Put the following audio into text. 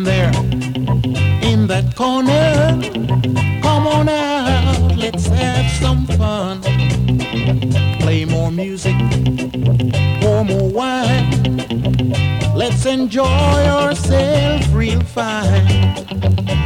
there in that corner. Come on out, let's have some fun. Play more music, pour more wine. Let's enjoy ourselves real fine.